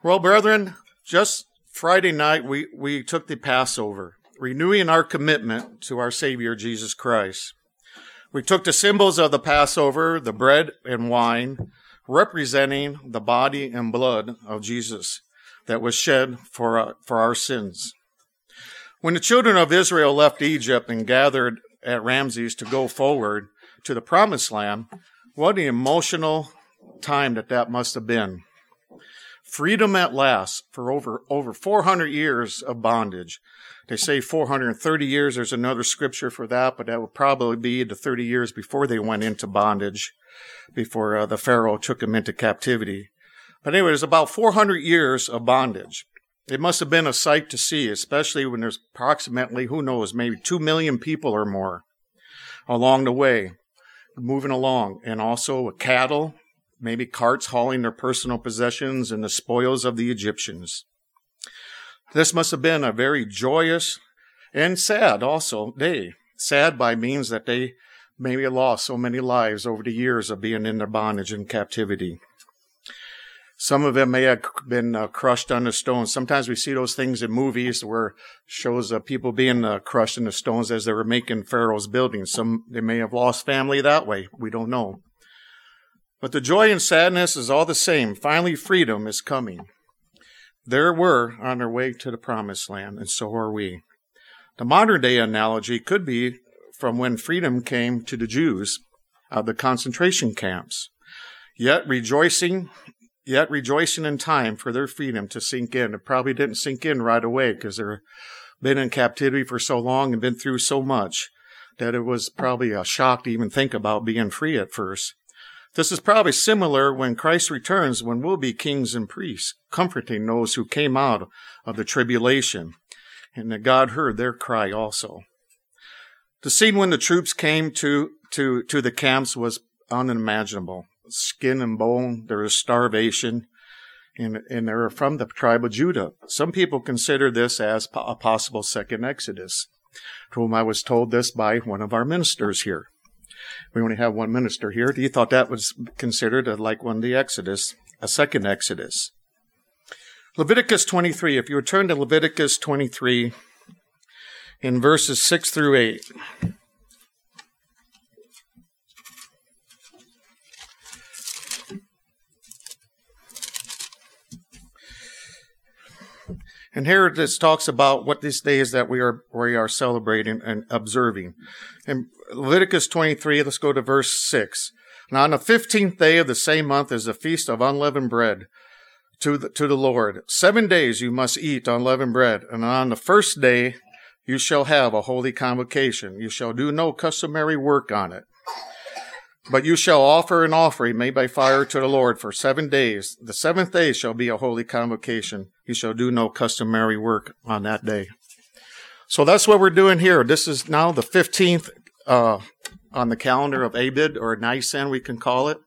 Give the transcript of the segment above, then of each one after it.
Well, brethren, just Friday night we took the Passover, renewing our commitment to our Savior Jesus Christ. We took the symbols of the Passover, the bread and wine, representing the body and blood of Jesus that was shed for our sins. When the children of Israel left Egypt and gathered at Ramses to go forward to the Promised Land, what an emotional time that must have been. Freedom at last for over 400 years of bondage. They say 430 years. There's another scripture for that, but that would probably be the 30 years before they went into bondage, before the Pharaoh took them into captivity. But anyway, there's about 400 years of bondage. It must have been a sight to see, especially when there's approximately, who knows, maybe 2 million people or more along the way, moving along, and also cattle, maybe carts hauling their personal possessions and the spoils of the Egyptians. This must have been a very joyous and sad also day. Sad by means that they maybe lost so many lives over the years of being in their bondage and captivity. Some of them may have been crushed on the stones. Sometimes we see those things in movies where it shows people being crushed in the stones as they were making Pharaoh's buildings. They may have lost family that way. We don't know. But the joy and sadness is all the same. Finally, freedom is coming. There we're on our way to the Promised Land, and so are we. The modern day analogy could be from when freedom came to the Jews of the concentration camps, yet rejoicing in time for their freedom to sink in. It probably didn't sink in right away because they've been in captivity for so long and been through so much that it was probably a shock to even think about being free at first. This is probably similar when Christ returns, when we'll be kings and priests, comforting those who came out of the tribulation, and that God heard their cry also. The scene when the troops came to the camps was unimaginable. Skin and bone, there was starvation, and they were from the tribe of Judah. Some people consider this as a possible second Exodus, to whom I was told this by one of our ministers here. We only have one minister here. He thought that was considered like one of the Exodus, a second Exodus. Leviticus 23, if you would turn to Leviticus 23 in verses 6 through 8. And here this talks about what these days that we are celebrating and observing. In Leviticus 23, let's go to verse 6. Now on the 15th day of the same month is the feast of unleavened bread to the Lord. 7 days you must eat unleavened bread, and on the first day you shall have a holy convocation. You shall do no customary work on it. But you shall offer an offering made by fire to the Lord for 7 days. The seventh day shall be a holy convocation. You shall do no customary work on that day. So that's what we're doing here. This is now the 15th on the calendar of Abib, or Nisan, we can call it.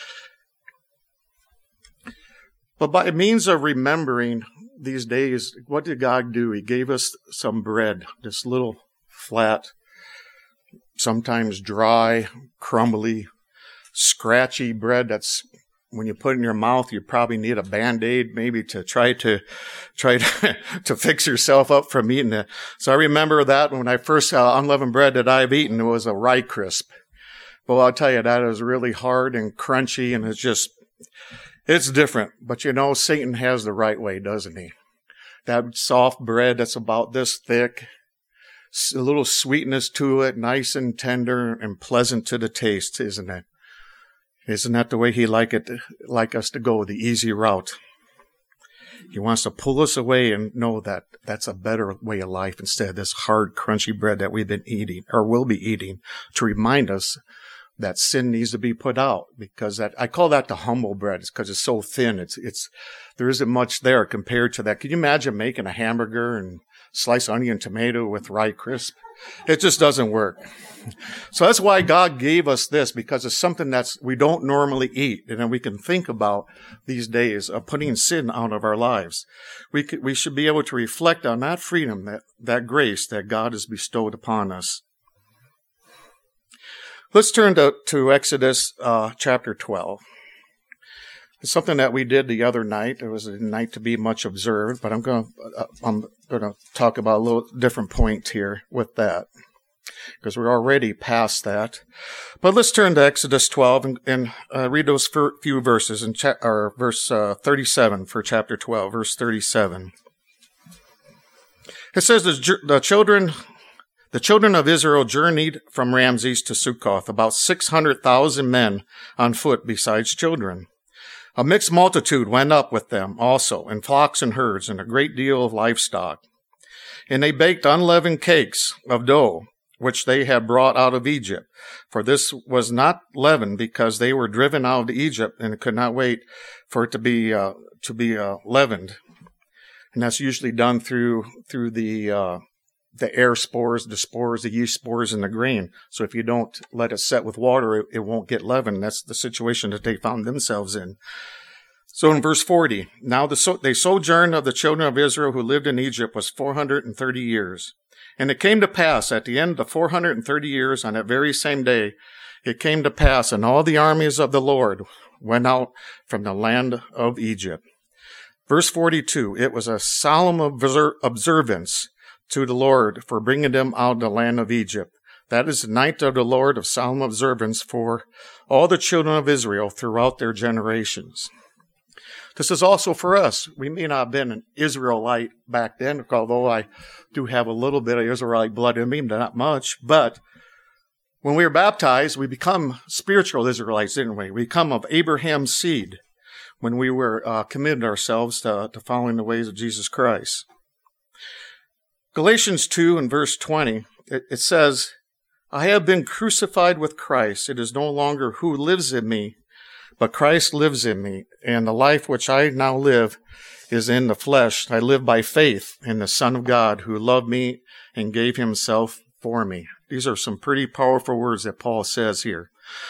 But by means of remembering these days, what did God do? He gave us some bread, this little flat, sometimes dry, crumbly, scratchy bread that's, when you put it in your mouth, you probably need a Band-Aid maybe to try to fix yourself up from eating it. So I remember that when I first unleavened bread that I've eaten, it was a rye crisp. Well, I'll tell you, that is really hard and crunchy, and it's different. But you know, Satan has the right way, doesn't he? That soft bread that's about this thick, a little sweetness to it, nice and tender and pleasant to the taste, isn't it? Isn't that the way he like us to go, the easy route? He wants to pull us away and know that that's a better way of life instead of this hard, crunchy bread that we've been eating or will be eating, to remind us that sin needs to be put out, because I call that the humble bread. It's because it's so thin. There isn't much there compared to that. Can you imagine making a hamburger and slice onion tomato with rye crisp? It just doesn't work. So that's why God gave us this, because it's something we don't normally eat. And then we can think about these days of putting sin out of our lives. We should be able to reflect on that freedom, that grace that God has bestowed upon us. Let's turn to Exodus chapter 12. It's something that we did the other night. It was a night to be much observed, but I'm going to talk about a little different point here with that, because we're already past that. But let's turn to Exodus 12 and read those few verses in verse 37 for chapter 12, verse 37. It says the children of Israel journeyed from Ramses to Succoth, about 600,000 men on foot besides children. A mixed multitude went up with them also, in flocks and herds, and a great deal of livestock. And they baked unleavened cakes of dough, which they had brought out of Egypt. For this was not leavened, because they were driven out of Egypt and could not wait for it to be leavened. And that's usually done through the air spores, the spores, the yeast spores in the grain. So if you don't let it set with water, it won't get leavened. That's the situation that they found themselves in. So in verse 40, now the sojourn of the children of Israel who lived in Egypt was 430 years. And it came to pass at the end of the 430 years, on that very same day, it came to pass, and all the armies of the Lord went out from the land of Egypt. Verse 42, it was a solemn observance to the Lord for bringing them out of the land of Egypt. That is the night of the Lord of solemn observance for all the children of Israel throughout their generations. This is also for us. We may not have been an Israelite back then, although I do have a little bit of Israelite blood in me, not much. But when we were baptized, we become spiritual Israelites, didn't we? We come of Abraham's seed when we were committed ourselves to following the ways of Jesus Christ. Galatians 2 and verse 20, it says, I have been crucified with Christ. It is no longer who lives in me, but Christ lives in me. And the life which I now live is in the flesh. I live by faith in the Son of God who loved me and gave himself for me. These are some pretty powerful words that Paul says here.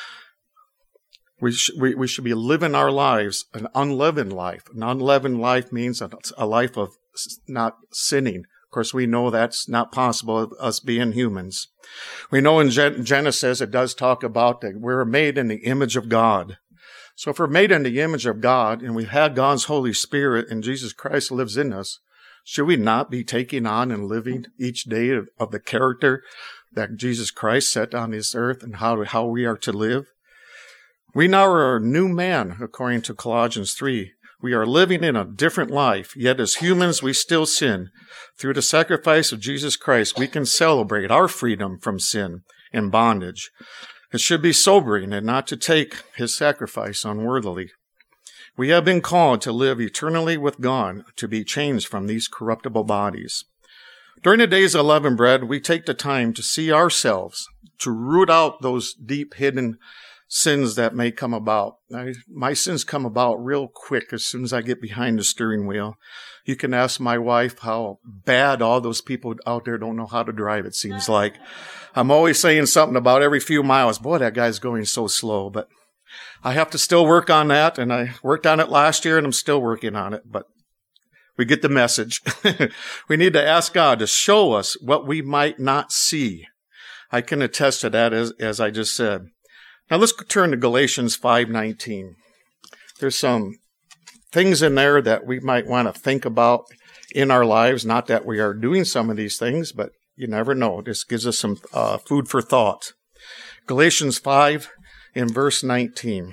We should be living our lives an unleavened life. An unleavened life means a life of not sinning. Of course, we know that's not possible, us being humans. We know in Genesis, it does talk about that we're made in the image of God. So if we're made in the image of God and we've had God's Holy Spirit and Jesus Christ lives in us, should we not be taking on and living each day of the character that Jesus Christ set on this earth and how we are to live? We now are a new man, according to Colossians 3. We are living in a different life, yet as humans we still sin. Through the sacrifice of Jesus Christ, we can celebrate our freedom from sin and bondage. It should be sobering and not to take his sacrifice unworthily. We have been called to live eternally with God, to be changed from these corruptible bodies. During the days of unleavened bread, we take the time to see ourselves, to root out those deep hidden sins that may come about. My sins come about real quick as soon as I get behind the steering wheel. You can ask my wife how bad all those people out there don't know how to drive, it seems like. I'm always saying something about every few miles, boy, that guy's going so slow. But I have to still work on that, and I worked on it last year, and I'm still working on it. But we get the message. We need to ask God to show us what we might not see. I can attest to that, as I just said. Now let's turn to Galatians 5:19. There's some things in there that we might want to think about in our lives. Not that we are doing some of these things, but you never know. This gives us some food for thought. Galatians 5 in verse 19.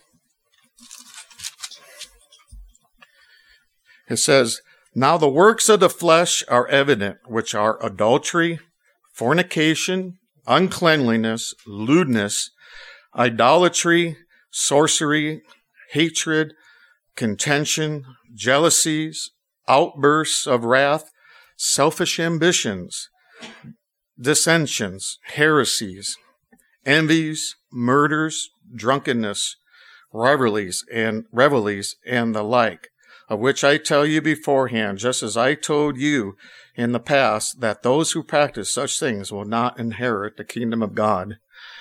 It says, now the works of the flesh are evident, which are adultery, fornication, uncleanliness, lewdness, idolatry, sorcery, hatred, contention, jealousies, outbursts of wrath, selfish ambitions, dissensions, heresies, envies, murders, drunkenness, revelries, and the like, of which I tell you beforehand, just as I told you in the past, that those who practice such things will not inherit the kingdom of God.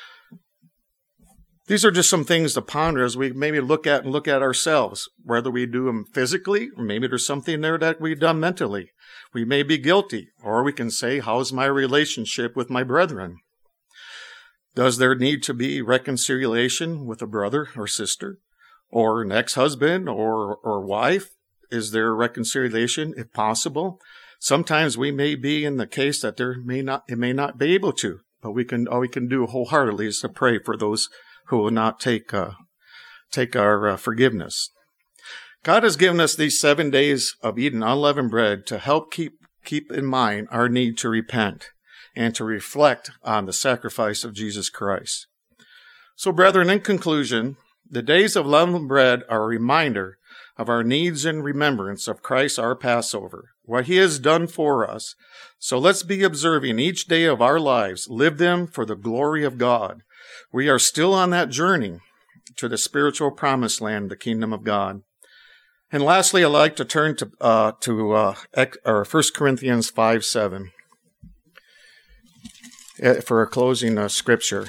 These are just some things to ponder as we maybe look at ourselves, whether we do them physically, or maybe there's something there that we've done mentally. We may be guilty, or we can say, how's my relationship with my brethren? Does there need to be reconciliation with a brother or sister? or an ex-husband or wife? Is there reconciliation if possible? Sometimes we may be in the case that it may not be able to, but all we can do wholeheartedly is to pray for those who will not take our forgiveness. God has given us these 7 days of eating unleavened bread to help keep in mind our need to repent and to reflect on the sacrifice of Jesus Christ. So, brethren, in conclusion, the days of unleavened bread are a reminder of our needs and remembrance of Christ our Passover, what he has done for us. So let's be observing each day of our lives, live them for the glory of God. We are still on that journey to the spiritual promised land, the kingdom of God. And lastly, I'd like to turn to 1 Corinthians 5:7 for a closing scripture.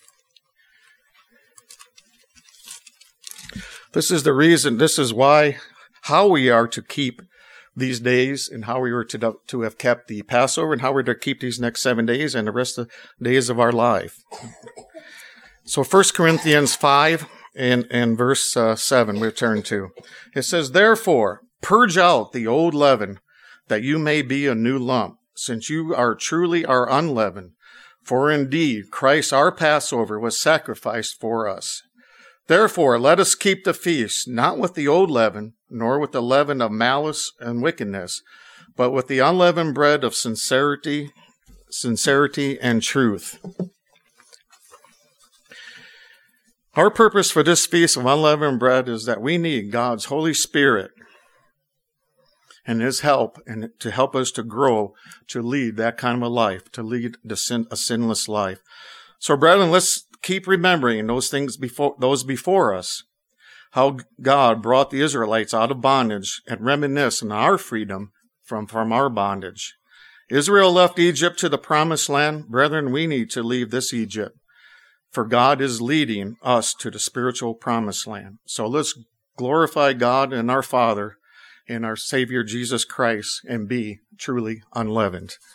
This is the reason, how we are to keep these days and how we were to have kept the Passover and how we're to keep these next 7 days and the rest of the days of our life. So 1 Corinthians 5 and verse 7 we turn to. It says, "Therefore, purge out the old leaven, that you may be a new lump, since you are truly unleavened. For indeed, Christ our Passover was sacrificed for us. Therefore, let us keep the feast, not with the old leaven, nor with the leaven of malice and wickedness, but with the unleavened bread of sincerity and truth." Our purpose for this feast of unleavened bread is that we need God's Holy Spirit and his help, and to help us to grow, to lead that kind of a life, to lead a sinless life. So, brethren, let's keep remembering those things before us, how God brought the Israelites out of bondage, and reminisce on our freedom from our bondage. Israel left Egypt to the promised land. Brethren, we need to leave this Egypt, for God is leading us to the spiritual promised land. So let's glorify God and our Father and our Savior Jesus Christ and be truly unleavened.